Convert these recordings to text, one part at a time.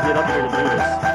get up here to do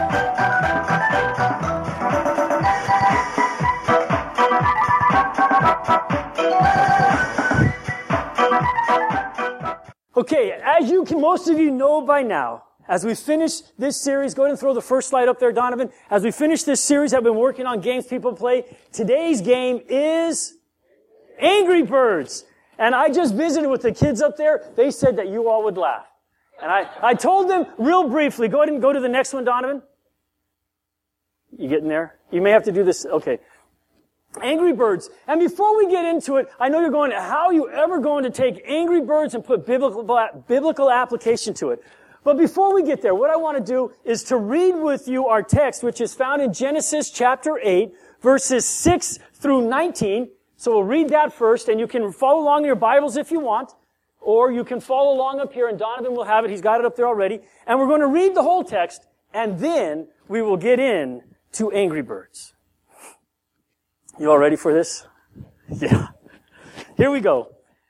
this. Okay, as most of you know by now, as we finish this series, go ahead and throw the first slide up there, Donovan. As we finish this series, I've been working on games people play. Today's game is Angry Birds. And I just visited with the kids up there. They said that you all would laugh. And I told them real briefly, go ahead and go to the next one, Donovan. You getting there? You may have to do this. Okay. Angry Birds. And before we get into it, I know you're going, how are you ever going to take Angry Birds and put biblical application to it? But before we get there, what I want to do is to read with you our text, which is found in Genesis chapter 8, verses 6 through 19. So we'll read that first, and you can follow along in your Bibles if you want, or you can follow along up here, and Donovan will have it. He's got it up there already. And we're going to read the whole text, and then we will get in to Angry Birds. You all ready for this? Yeah. Here we go.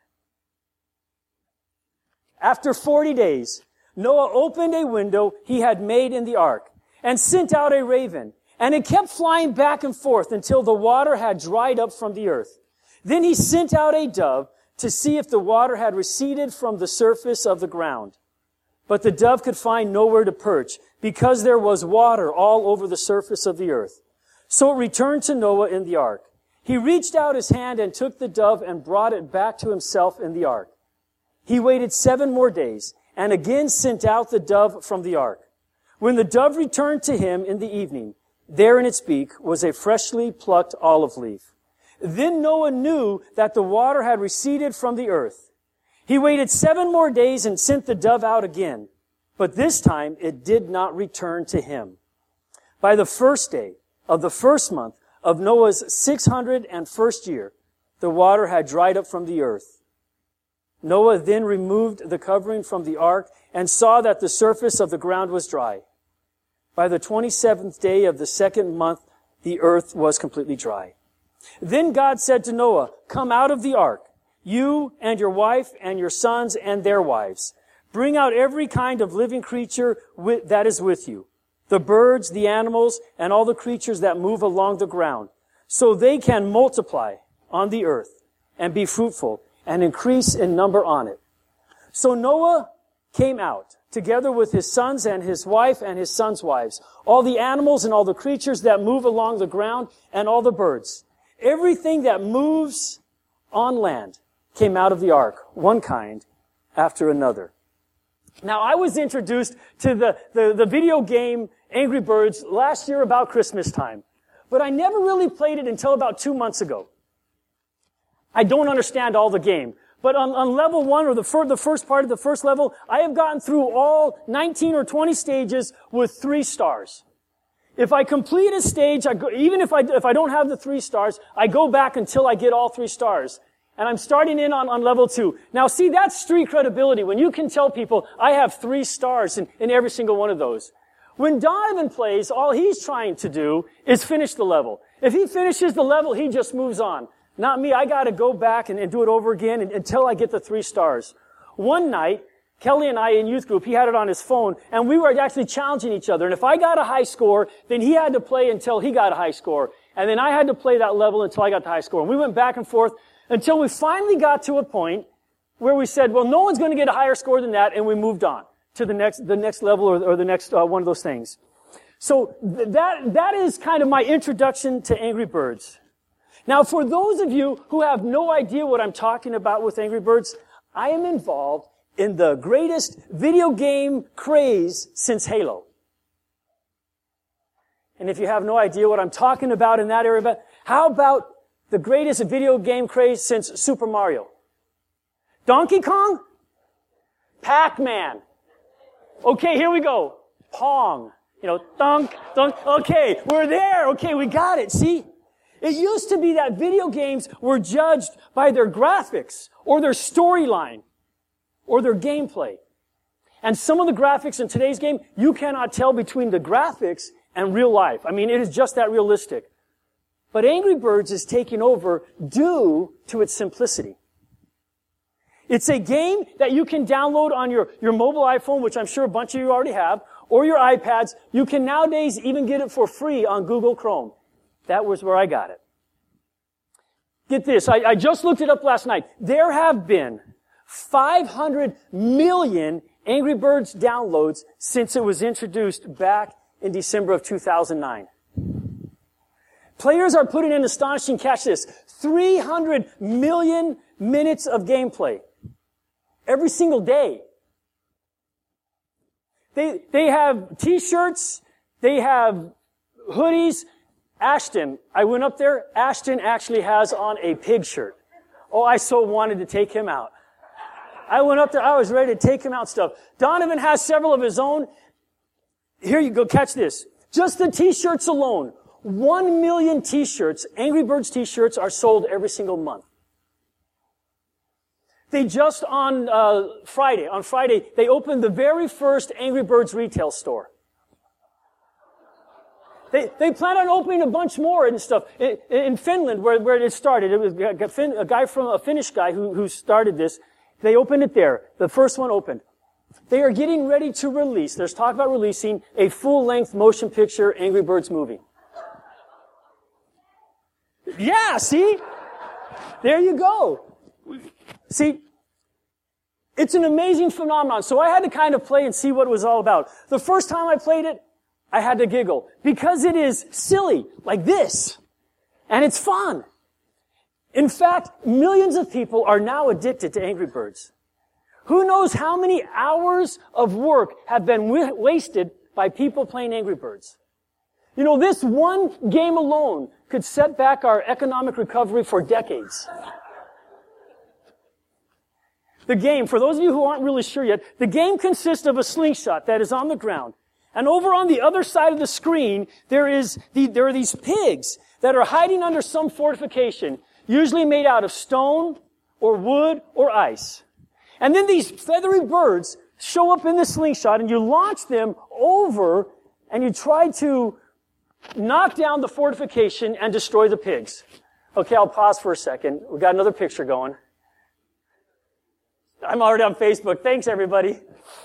After 40 days, Noah opened a window he had made in the ark and sent out a raven, and it kept flying back and forth until the water had dried up from the earth. Then he sent out a dove to see if the water had receded from the surface of the ground. But the dove could find nowhere to perch because there was water all over the surface of the earth. So it returned to Noah in the ark. He reached out his hand and took the dove and brought it back to himself in the ark. He waited 7 more days and again sent out the dove from the ark. When the dove returned to him in the evening, there in its beak was a freshly plucked olive leaf. Then Noah knew that the water had receded from the earth. He waited 7 more days and sent the dove out again, but this time it did not return to him. By the first day of the first month of Noah's 601st year, the water had dried up from the earth. Noah then removed the covering from the ark and saw that the surface of the ground was dry. By the 27th day of the second month, the earth was completely dry. Then God said to Noah, "Come out of the ark, you and your wife and your sons and their wives. Bring out every kind of living creature that is with you, the birds, the animals, and all the creatures that move along the ground, so they can multiply on the earth and be fruitful and increase in number on it." So Noah came out, together with his sons and his wife and his sons' wives, all the animals and all the creatures that move along the ground and all the birds. Everything that moves on land came out of the ark, one kind after another. Now, I was introduced to the video game Angry Birds last year about Christmas time, but I never really played it until about 2 months ago. I don't understand all the game, but on level 1 or the first part of the first level, I have gotten through all 19 or 20 stages with 3 stars. If I complete a stage, even if I don't have the 3 stars, I go back until I get all 3 stars. And I'm starting in on level 2. Now see, that's street credibility when you can tell people I have 3 stars in every single one of those. When Donovan plays, all he's trying to do is finish the level. If he finishes the level, he just moves on. Not me. I gotta go back and do it over again until I get the 3 stars. One night, Kelly and I in youth group, he had it on his phone, and we were actually challenging each other. And if I got a high score, then he had to play until he got a high score. And then I had to play that level until I got the high score. And we went back and forth until we finally got to a point where we said, well, no one's going to get a higher score than that, and we moved on to the next level or the next one of those things. So that is kind of my introduction to Angry Birds. Now, for those of you who have no idea what I'm talking about with Angry Birds, I am involved in the greatest video game craze since Halo. And if you have no idea what I'm talking about in that area, how about the greatest video game craze since Super Mario? Donkey Kong? Pac-Man. Okay, here we go. Pong. Thunk. Okay, we're there. Okay, we got it. See? It used to be that video games were judged by their graphics or their storyline or their gameplay. And some of the graphics in today's game, you cannot tell between the graphics and real life. I mean, it is just that realistic. But Angry Birds is taking over due to its simplicity. It's a game that you can download on your mobile iPhone, which I'm sure a bunch of you already have, or your iPads. You can nowadays even get it for free on Google Chrome. That was where I got it. Get this, I just looked it up last night. There have been 500 million Angry Birds downloads since it was introduced back in December of 2009. Players are putting in astonishing, catch this, 300 million minutes of gameplay every single day. They have t-shirts, they have hoodies. Ashton, I went up there, Ashton actually has on a pig shirt. Oh, I so wanted to take him out. I went up there, I was ready to take him out stuff. Donovan has several of his own. Here you go, catch this. Just the t-shirts alone, 1 million t-shirts, Angry Birds t-shirts are sold every single month. They just on Friday, they opened the very first Angry Birds retail store. They plan on opening a bunch more and stuff. In Finland, where it started, it was a Finnish guy who started this. They opened it there. The first one opened. They are getting ready to release, there's talk about releasing a full-length motion picture Angry Birds movie. Yeah, see? There you go. See, it's an amazing phenomenon. So I had to kind of play and see what it was all about. The first time I played it, I had to giggle because it is silly, like this. And it's fun. In fact, millions of people are now addicted to Angry Birds. Who knows how many hours of work have been wasted by people playing Angry Birds? You know, this one game alone could set back our economic recovery for decades. The game, for those of you who aren't really sure yet, the game consists of a slingshot that is on the ground. And over on the other side of the screen, there are these pigs that are hiding under some fortification, usually made out of stone or wood or ice. And then these feathery birds show up in the slingshot and you launch them over and you try to knock down the fortification and destroy the pigs. Okay, I'll pause for a second. We've got another picture going. I'm already on Facebook. Thanks, everybody.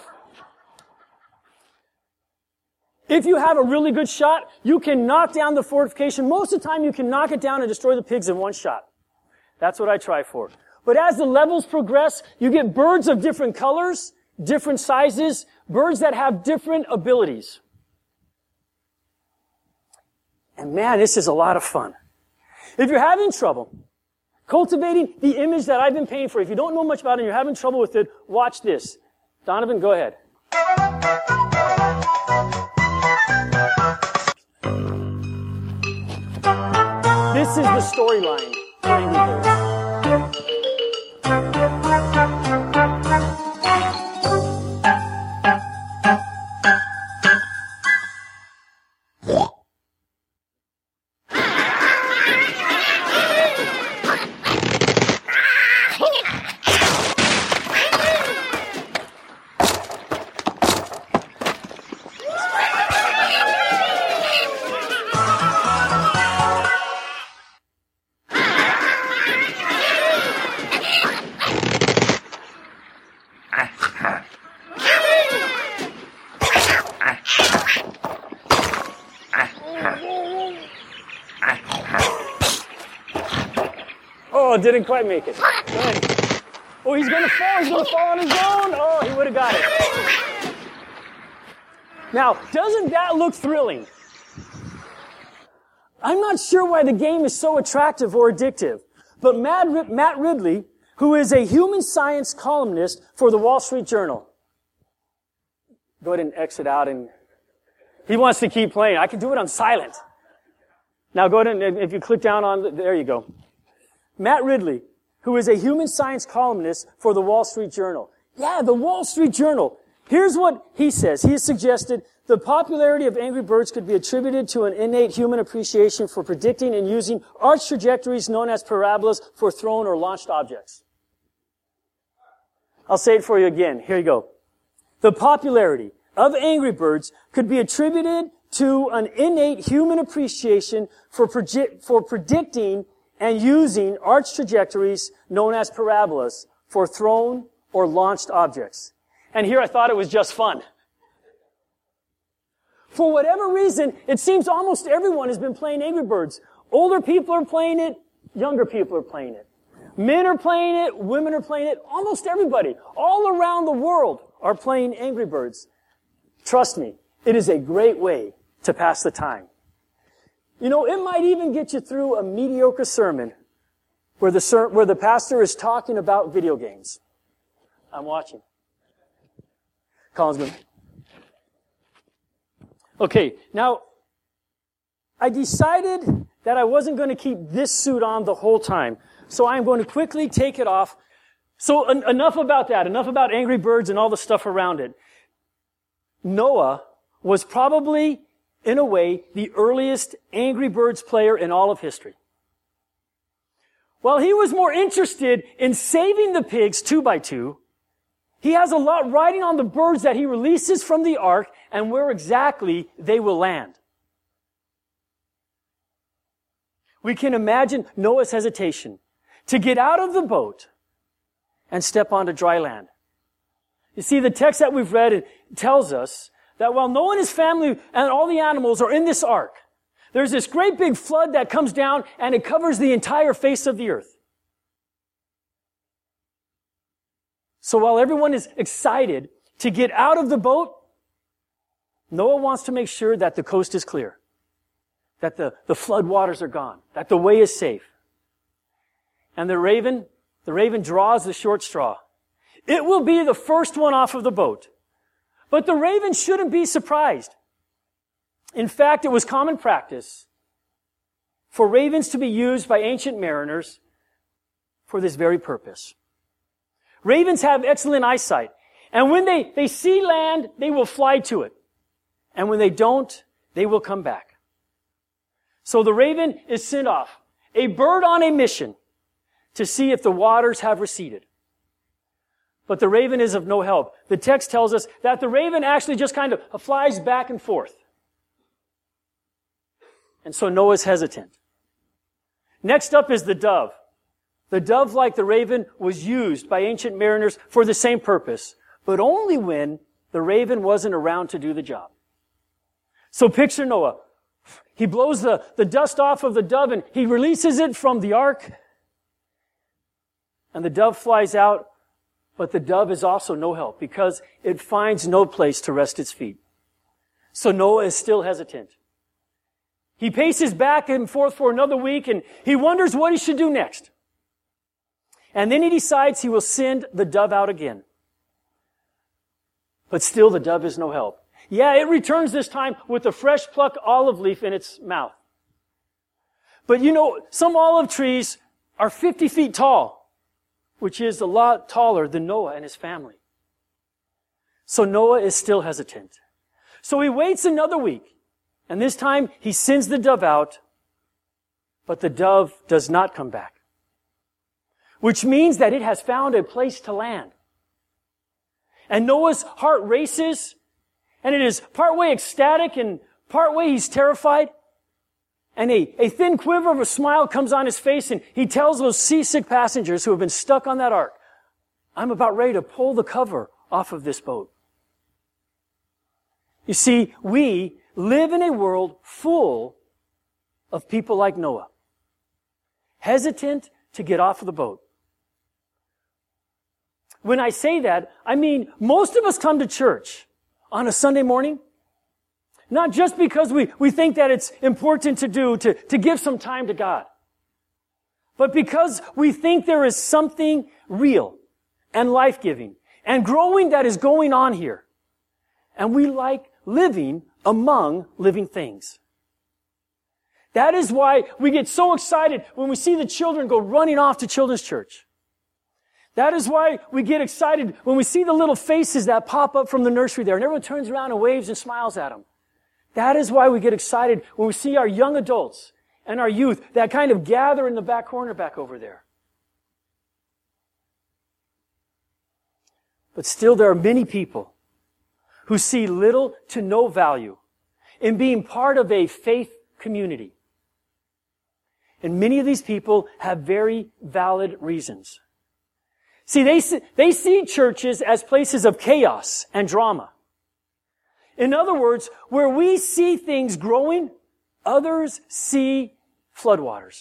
If you have a really good shot, you can knock down the fortification. Most of the time, you can knock it down and destroy the pigs in one shot. That's what I try for. But as the levels progress, you get birds of different colors, different sizes, birds that have different abilities. And man, this is a lot of fun. If you're having trouble cultivating the image that I've been paying for, if you don't know much about it and you're having trouble with it, watch this. Donovan, go ahead. This is the storyline for Angry Birds. Oh, didn't quite make it. Go ahead. Oh, he's gonna fall. He's gonna fall on his own. Oh, he would have got it. Now, doesn't that look thrilling? I'm not sure why the game is so attractive or addictive, but Matt Ridley, who is a human science columnist for the Wall Street Journal. Go ahead and exit out, and he wants to keep playing. I can do it on silent. Now go ahead and if you click down on, there you go. Matt Ridley, who is a human science columnist for the Wall Street Journal. Yeah, the Wall Street Journal. Here's what he says. He has suggested the popularity of Angry Birds could be attributed to an innate human appreciation for predicting and using arch trajectories known as parabolas for thrown or launched objects. I'll say it for you again. Here you go. The popularity of Angry Birds could be attributed to an innate human appreciation for predicting and using arch trajectories known as parabolas for thrown or launched objects. And here I thought it was just fun. for whatever reason, it seems almost everyone has been playing Angry Birds. Older people are playing it, younger people are playing it. Men are playing it, women are playing it, almost everybody, all around the world are playing Angry Birds. Trust me, it is a great way to pass the time. You know, it might even get you through a mediocre sermon where the pastor is talking about video games. I'm watching. Colin's going. Okay, now, I decided that I wasn't going to keep this suit on the whole time, so I'm going to quickly take it off. So enough about that, enough about Angry Birds and all the stuff around it. Noah was probably, in a way, the earliest Angry Birds player in all of history. While he was more interested in saving the pigs 2 by 2, he has a lot riding on the birds that he releases from the ark and where exactly they will land. We can imagine Noah's hesitation to get out of the boat and step onto dry land. You see, the text that we've read tells us that while Noah and his family and all the animals are in this ark, there's this great big flood that comes down and it covers the entire face of the earth. So while everyone is excited to get out of the boat, Noah wants to make sure that the coast is clear, that the flood waters are gone, that the way is safe. And the raven draws the short straw. It will be the first one off of the boat. But the raven shouldn't be surprised. In fact, it was common practice for ravens to be used by ancient mariners for this very purpose. Ravens have excellent eyesight. And when they see land, they will fly to it. And when they don't, they will come back. So the raven is sent off, a bird on a mission, to see if the waters have receded. But the raven is of no help. The text tells us that the raven actually just kind of flies back and forth. And so Noah's hesitant. Next up is the dove. The dove, like the raven, was used by ancient mariners for the same purpose, but only when the raven wasn't around to do the job. So picture Noah. He blows the dust off of the dove and he releases it from the ark. And the dove flies out, but the dove is also no help because it finds no place to rest its feet. So Noah is still hesitant. He paces back and forth for another week and he wonders what he should do next. And then he decides he will send the dove out again. But still the dove is no help. Yeah, it returns this time with a fresh plucked olive leaf in its mouth. But you know, some olive trees are 50 feet tall, which is a lot taller than Noah and his family. So Noah is still hesitant. So he waits another week, and this time he sends the dove out, but the dove does not come back. Which means that it has found a place to land. And Noah's heart races, and it is partway ecstatic and partway he's terrified. And a thin quiver of a smile comes on his face, and he tells those seasick passengers who have been stuck on that ark, I'm about ready to pull the cover off of this boat. You see, we live in a world full of people like Noah, hesitant to get off of the boat. When I say that, I mean most of us come to church on a Sunday morning, not just because we think that it's important to do, to give some time to God, but because we think there is something real and life-giving and growing that is going on here. And we like living among living things. That is why we get so excited when we see the children go running off to children's church. That is why we get excited when we see the little faces that pop up from the nursery there and everyone turns around and waves and smiles at them. That is why we get excited when we see our young adults and our youth that kind of gather in the back corner back over there. But still there are many people who see little to no value in being part of a faith community. And many of these people have very valid reasons. See, they see churches as places of chaos and drama. In other words, where we see things growing, others see floodwaters.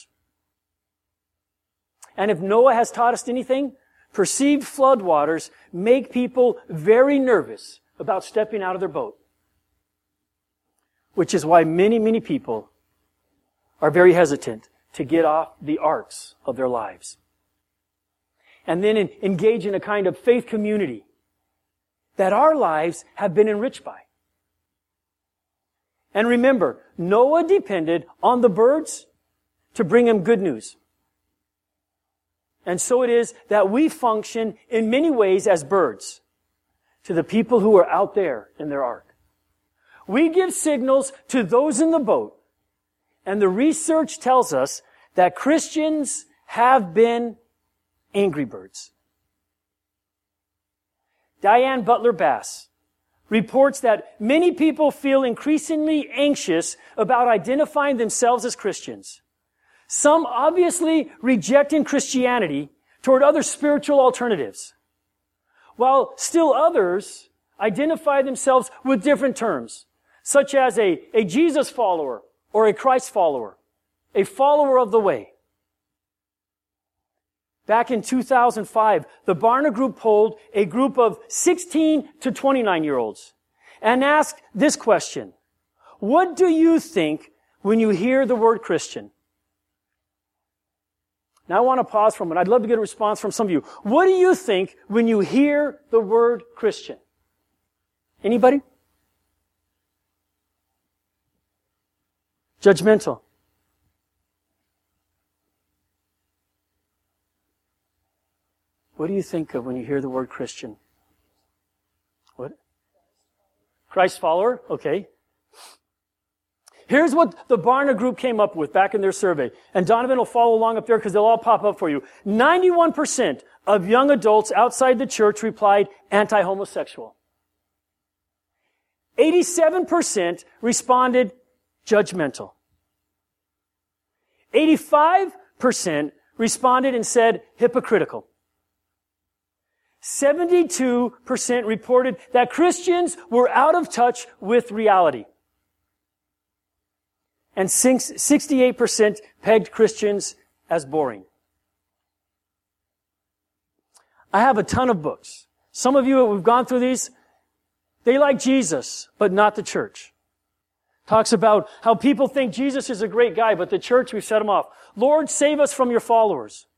And if Noah has taught us anything, perceived floodwaters make people very nervous about stepping out of their boat. Which is why many, many people are very hesitant to get off the arcs of their lives. And then engage in a kind of faith community that our lives have been enriched by. And remember, Noah depended on the birds to bring him good news. And so it is that we function in many ways as birds to the people who are out there in their ark. We give signals to those in the boat, and the research tells us that Christians have been angry birds. Diane Butler Bass reports that many people feel increasingly anxious about identifying themselves as Christians. Some obviously rejecting Christianity toward other spiritual alternatives, while still others identify themselves with different terms, such as a Jesus follower or a Christ follower, a follower of the way. Back in 2005, the Barna Group polled a group of 16 to 29-year-olds and asked this question: what do you think when you hear the word Christian? Now I want to pause for a moment. I'd love to get a response from some of you. What do you think when you hear the word Christian? Anybody? Judgmental. What do you think of when you hear the word Christian? What? Christ follower? Okay. Here's what the Barna Group came up with back in their survey. And Donovan will follow along up there because they'll all pop up for you. 91% of young adults outside the church replied anti-homosexual. 87% responded judgmental. 85% responded and said hypocritical. 72% reported that Christians were out of touch with reality. And 68% pegged Christians as boring. I have a ton of books. Some of you, we've gone through these. They like Jesus, but not the church. Talks about how people think Jesus is a great guy, but the church, we've set him off. Lord, save us from your followers.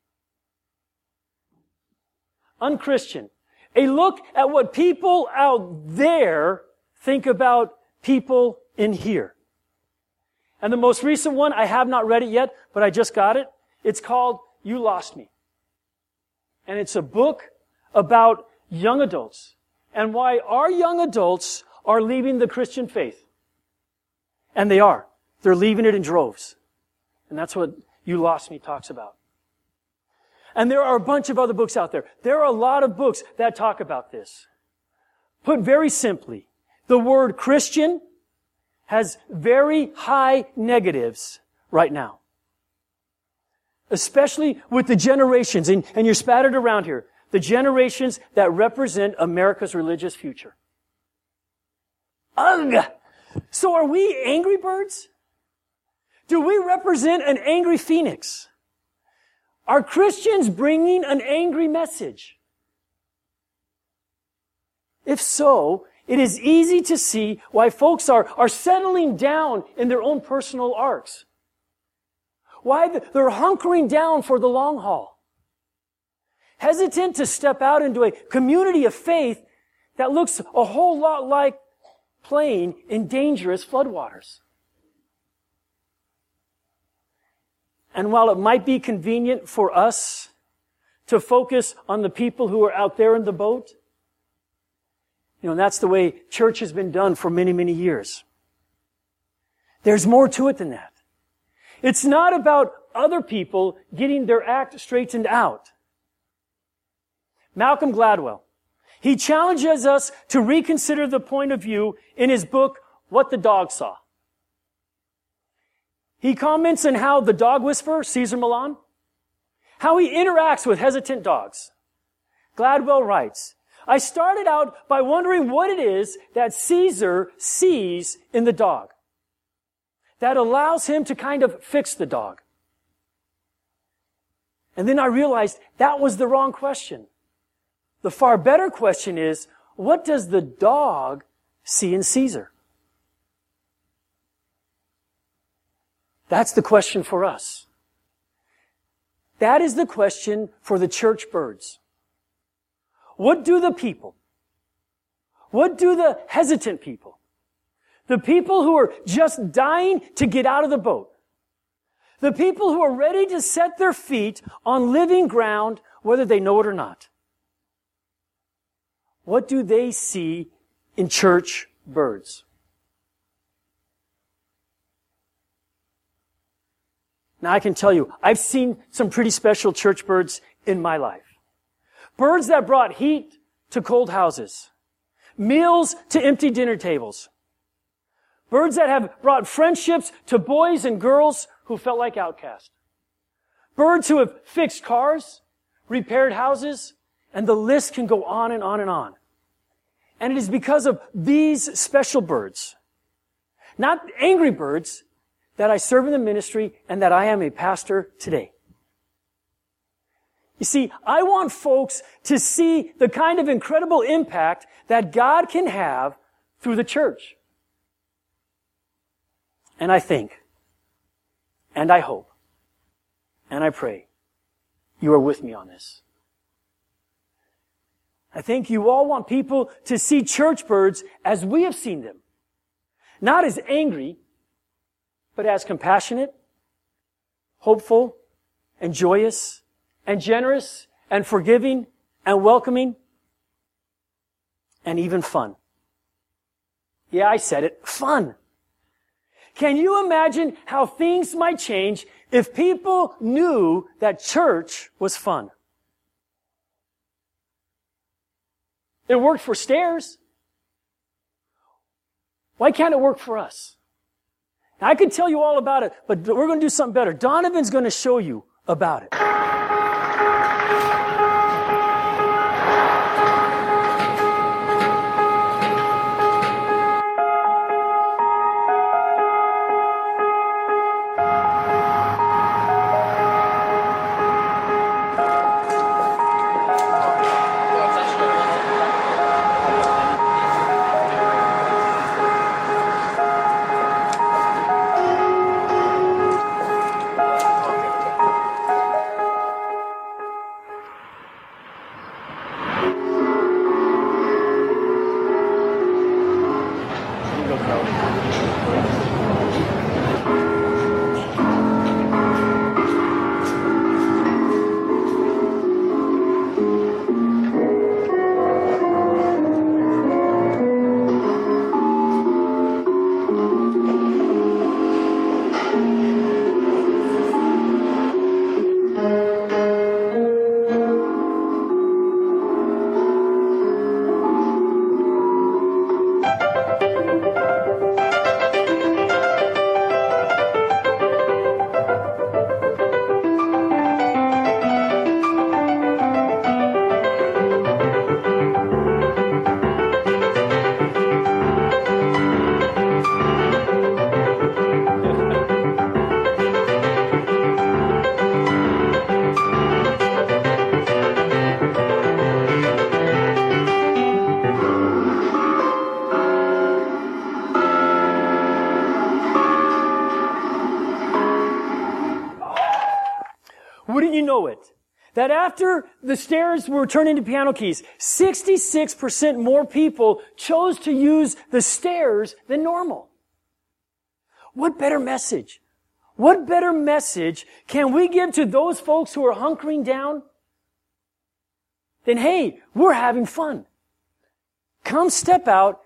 Unchristian. A look at what people out there think about people in here. And the most recent one, I have not read it yet, but I just got it. It's called You Lost Me. And it's a book about young adults and why our young adults are leaving the Christian faith. And they are. They're leaving it in droves. And that's what You Lost Me talks about. And there are a bunch of other books out there. There are a lot of books that talk about this. Put very simply, the word Christian has very high negatives right now. Especially with the generations, and you're spattered around here, the generations that represent America's religious future. Ugh! So are we angry birds? Do we represent an angry phoenix? Are Christians bringing an angry message? If so, it is easy to see why folks are settling down in their own personal arcs. Why they're hunkering down for the long haul. Hesitant to step out into a community of faith that looks a whole lot like playing in dangerous floodwaters. And while it might be convenient for us to focus on the people who are out there in the boat, that's the way church has been done for many, many years. There's more to it than that. It's not about other people getting their act straightened out. Malcolm Gladwell, he challenges us to reconsider the point of view in his book, What the Dog Saw. He comments on how the dog whisperer, Cesar Millan, how he interacts with hesitant dogs. Gladwell writes, I started out by wondering what it is that Caesar sees in the dog that allows him to kind of fix the dog. And then I realized that was the wrong question. The far better question is, what does the dog see in Caesar? That's the question for us. That is the question for the church birds. What do the people? What do the hesitant people? The people who are just dying to get out of the boat. The people who are ready to set their feet on living ground, whether they know it or not. What do they see in church birds? Now I can tell you, I've seen some pretty special church birds in my life. Birds that brought heat to cold houses. Meals to empty dinner tables. Birds that have brought friendships to boys and girls who felt like outcasts. Birds who have fixed cars, repaired houses, and the list can go on and on and on. And it is because of these special birds, not angry birds, that I serve in the ministry and that I am a pastor today. You see, I want folks to see the kind of incredible impact that God can have through the church. And I think, and I hope, and I pray you are with me on this. I think you all want people to see church birds as we have seen them. Not as angry, but as compassionate, hopeful, and joyous, and generous, and forgiving, and welcoming, and even fun. Yeah, I said it, fun. Can you imagine how things might change if people knew that church was fun? It worked for Stairs. Why can't it work for us? Now, I could tell you all about it, but we're going to do something better. Donovan's going to show you about it. Wouldn't you know it? That after the stairs were turned into piano keys, 66% more people chose to use the stairs than normal. What better message? What better message can we give to those folks who are hunkering down than, hey, we're having fun. Come step out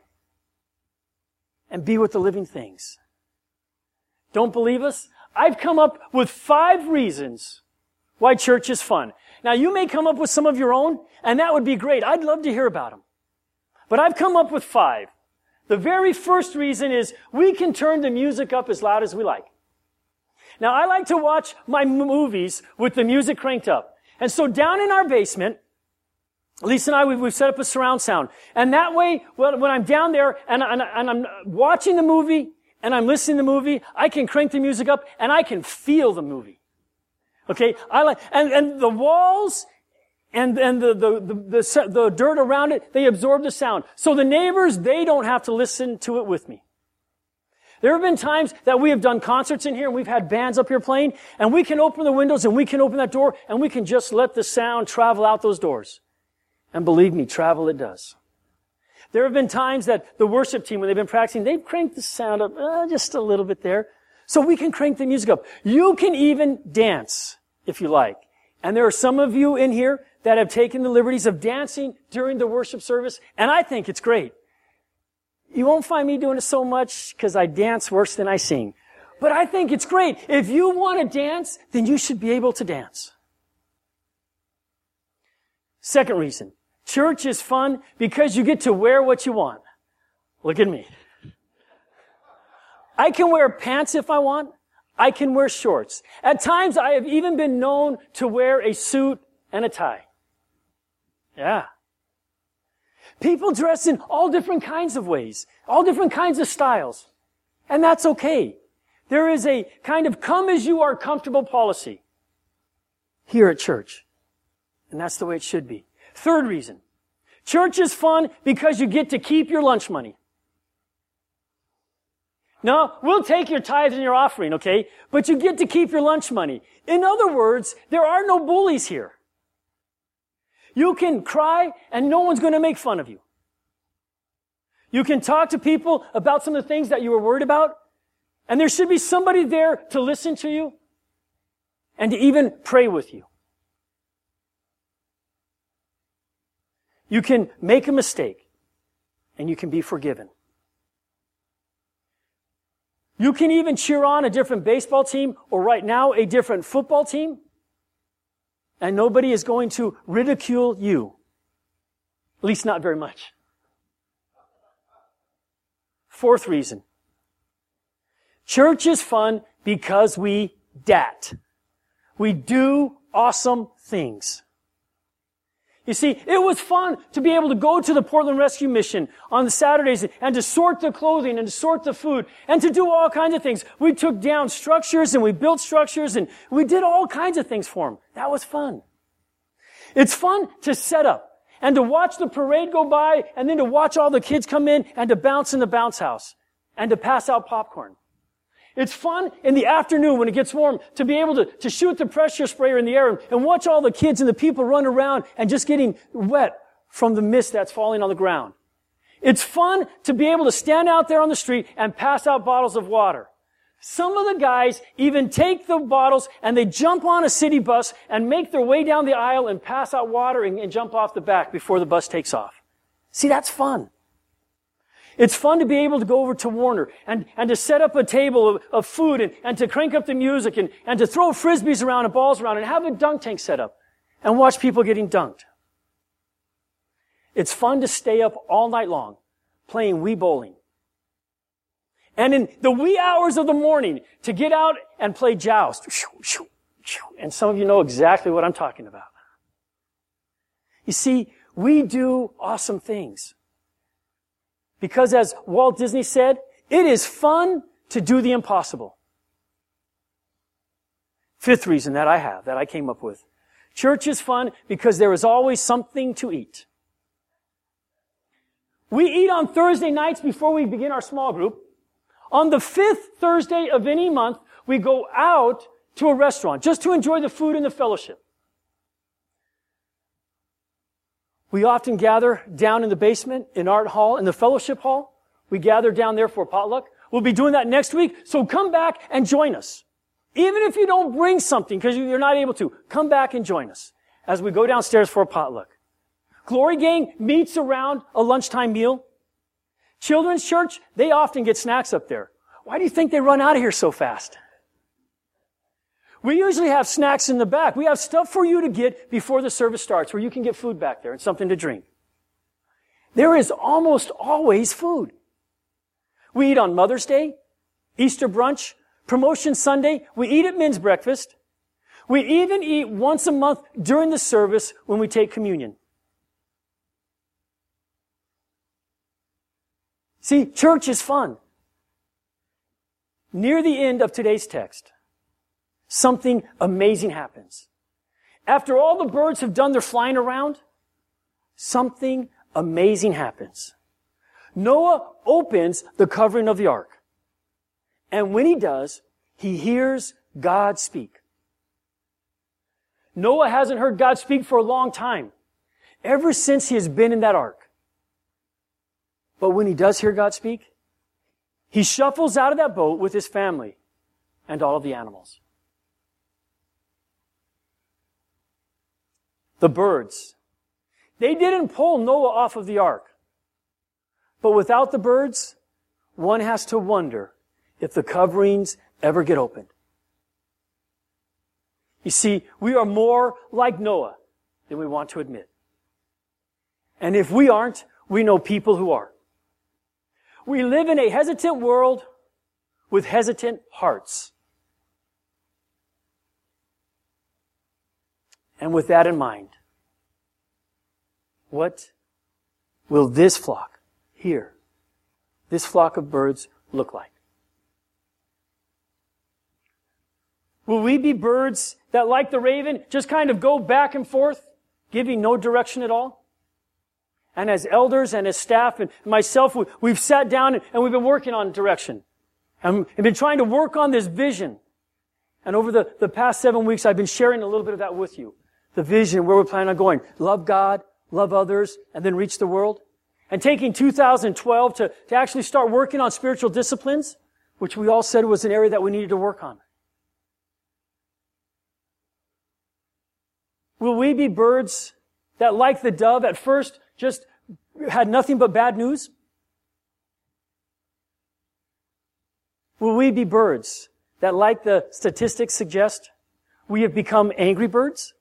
and be with the living things. Don't believe us? I've come up with 5 reasons why church is fun. Now, you may come up with some of your own, and that would be great. I'd love to hear about them. But I've come up with 5. The very first reason is we can turn the music up as loud as we like. Now, I like to watch my movies with the music cranked up. And so down in our basement, Lisa and I, we've set up a surround sound. And that way, when I'm down there and I'm watching the movie and I'm listening to the movie, I can crank the music up and I can feel the movie. Okay? And the walls and the dirt around it, they absorb the sound. So the neighbors, they don't have to listen to it with me. There have been times that we have done concerts in here and we've had bands up here playing and we can open the windows and we can open that door and we can just let the sound travel out those doors. And believe me, travel it does. There have been times that the worship team, when they've been practicing, they've cranked the sound up just a little bit there. So we can crank the music up. You can even dance, if you like. And there are some of you in here that have taken the liberties of dancing during the worship service, and I think it's great. You won't find me doing it so much because I dance worse than I sing. But I think it's great. If you want to dance, then you should be able to dance. Second reason. Church is fun because you get to wear what you want. Look at me. I can wear pants if I want. I can wear shorts. At times, I have even been known to wear a suit and a tie. Yeah. People dress in all different kinds of ways, all different kinds of styles. And that's okay. There is a kind of come as you are comfortable policy here at church. And that's the way it should be. Third reason. Church is fun because you get to keep your lunch money. No, we'll take your tithe and your offering, okay? But you get to keep your lunch money. In other words, there are no bullies here. You can cry and no one's going to make fun of you. You can talk to people about some of the things that you were worried about, and there should be somebody there to listen to you and to even pray with you. You can make a mistake, and you can be forgiven. You can even cheer on a different baseball team, or right now, a different football team, and nobody is going to ridicule you. At least not very much. Fourth reason. Church is fun because we dat. We do awesome things. You see, it was fun to be able to go to the Portland Rescue Mission on the Saturdays and to sort the clothing and to sort the food and to do all kinds of things. We took down structures and we built structures and we did all kinds of things for them. That was fun. It's fun to set up and to watch the parade go by and then to watch all the kids come in and to bounce in the bounce house and to pass out popcorn. It's fun in the afternoon when it gets warm to be able to shoot the pressure sprayer in the air and watch all the kids and the people run around and just getting wet from the mist that's falling on the ground. It's fun to be able to stand out there on the street and pass out bottles of water. Some of the guys even take the bottles and they jump on a city bus and make their way down the aisle and pass out water and jump off the back before the bus takes off. See, that's fun. It's fun to be able to go over to Warner and to set up a table of food and to crank up the music and to throw frisbees around and balls around and have a dunk tank set up and watch people getting dunked. It's fun to stay up all night long playing Wii bowling. And in the wee hours of the morning to get out and play joust. And some of you know exactly what I'm talking about. You see, we do awesome things. Because as Walt Disney said, it is fun to do the impossible. Fifth reason that I came up with. Church is fun because there is always something to eat. We eat on Thursday nights before we begin our small group. On the fifth Thursday of any month, we go out to a restaurant just to enjoy the food and the fellowship. We often gather down in the basement, in Art Hall, in the fellowship hall. We gather down there for potluck. We'll be doing that next week, so come back and join us. Even if you don't bring something because you're not able to, come back and join us as we go downstairs for a potluck. Glory Gang meets around a lunchtime meal. Children's church, they often get snacks up there. Why do you think they run out of here so fast? We usually have snacks in the back. We have stuff for you to get before the service starts where you can get food back there and something to drink. There is almost always food. We eat on Mother's Day, Easter brunch, Promotion Sunday. We eat at men's breakfast. We even eat once a month during the service when we take communion. See, church is fun. Near the end of today's text, something amazing happens. After all the birds have done their flying around, something amazing happens. Noah opens the covering of the ark. And when he does, he hears God speak. Noah hasn't heard God speak for a long time, ever since he has been in that ark. But when he does hear God speak, he shuffles out of that boat with his family and all of the animals. The birds, they didn't pull Noah off of the ark. But without the birds, one has to wonder if the coverings ever get opened. You see, we are more like Noah than we want to admit. And if we aren't, we know people who are. We live in a hesitant world with hesitant hearts. And with that in mind, what will this flock here, this flock of birds, look like? Will we be birds that, like the raven, just kind of go back and forth, giving no direction at all? And as elders and as staff and myself, we've sat down and we've been working on direction. And been trying to work on this vision. And over the past 7 weeks, I've been sharing a little bit of that with you. The vision, where we're planning on going. Love God, love others, and then reach the world. And taking 2012 to actually start working on spiritual disciplines, which we all said was an area that we needed to work on. Will we be birds that, like the dove, at first just had nothing but bad news? Will we be birds that, like the statistics suggest, we have become angry birds?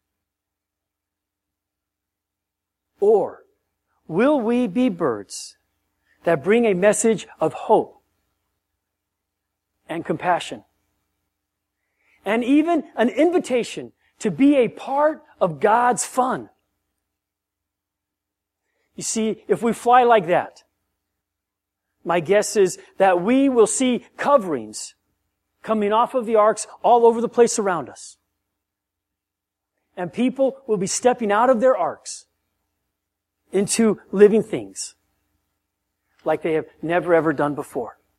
Or will we be birds that bring a message of hope and compassion and even an invitation to be a part of God's fun? You see, if we fly like that, my guess is that we will see coverings coming off of the arks all over the place around us. And people will be stepping out of their arks into living things like they have never ever done before.